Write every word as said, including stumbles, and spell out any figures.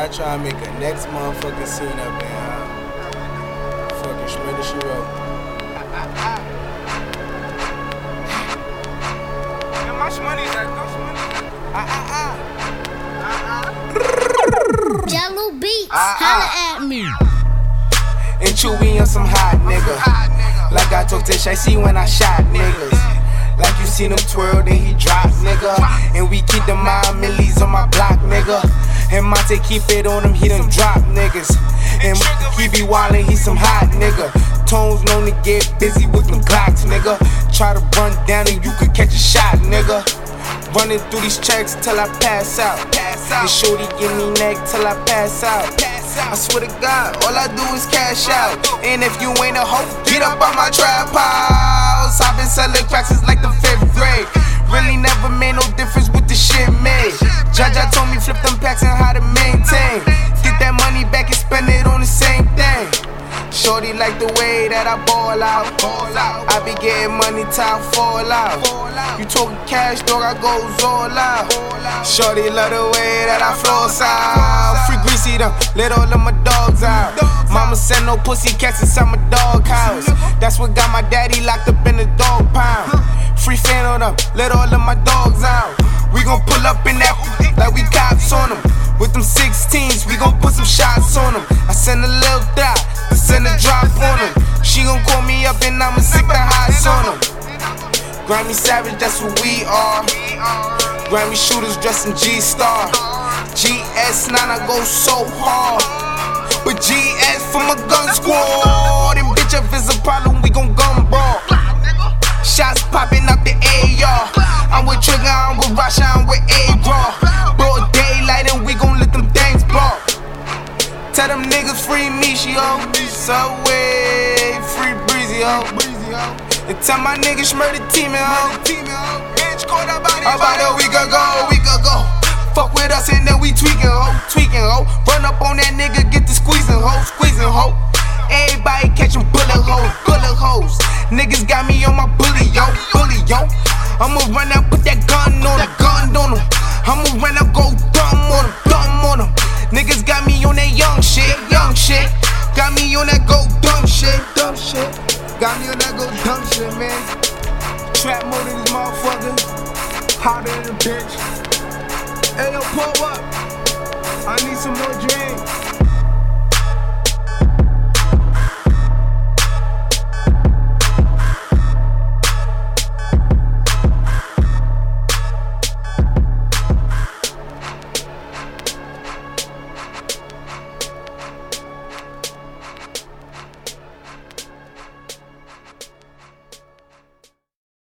I try to make a next motherfucking scene up in uh, fucking Shredder She Wrote. How much money is that? How much money? Ah, ah, ah. Jello Beats, Ah, holla at me. And Chewy on some hot nigga. Like I told Tish, I see when I shot niggas. Like you seen him twirl, then he drop, nigga. And we keep the mind millies on my block, nigga. And Monte keep it on him, he done drop niggas. And he be wildin', he some hot nigga. Tones known to get busy with them Glocks, nigga. Try to run down and you could catch a shot, nigga. Running through these checks till I pass out. And shorty give me neck till I pass out. I swear to God, all I do is cash out. And if you ain't a hoe, get up on my trap house. I've been selling cracks since like the fifth grade. Really never made no difference with the shit made. Jaja told me flip them packs and how to maintain. Get that money back and spend it on the same thing. Shorty like the way that I ball out. I be getting money till I fall out. You talking cash, dog, I goes all out. Shorty love the way that I floss out. Free greasy them, let all of my dogs out. Mama sent no pussy cats inside my dog house. That's what got my daddy locked up in the dog pound. Free fan on them, let all of my dogs out. We gon' pull up in that like we cops on them. With them sixteens, we gon' put some shots on them. I send a little dot, I send a drop on them. She gon' call me up and I'ma stick the hots on them. Grammy Savage, that's what we are. Grammy shooters dressed in G-Star. G S nine, I go so hard. But G S for my gun squad. And bitch, if it's a problem, we gon' gun brawl. Shots popping out the A R. I'm with Trigger, I'm with Rasha, I'm with A-Raw. Broad daylight and we gon' let them things blow. Tell them niggas free me, she ho. Subway, free breezy ho. And tell my niggas murder team ho. About a week ago, a week ago. Fuck with us and then we tweaking ho, tweaking ho. Run up on that nigga, get the squeezing ho, squeezing ho. Everybody catching bullet hoes, bullet hoes. Niggas got me on my bully yo, bully yo. I'ma run out, put that gun on him, gun on him. I'ma run out, go dumb on him, dumb on him. Niggas got me on that young shit, young shit. Got me on that go dumb shit, dumb shit. Got me on that go dumb shit, man. Trap mode in this motherfucker, hotter than a bitch. Hey yo, pull up. I need some more drink.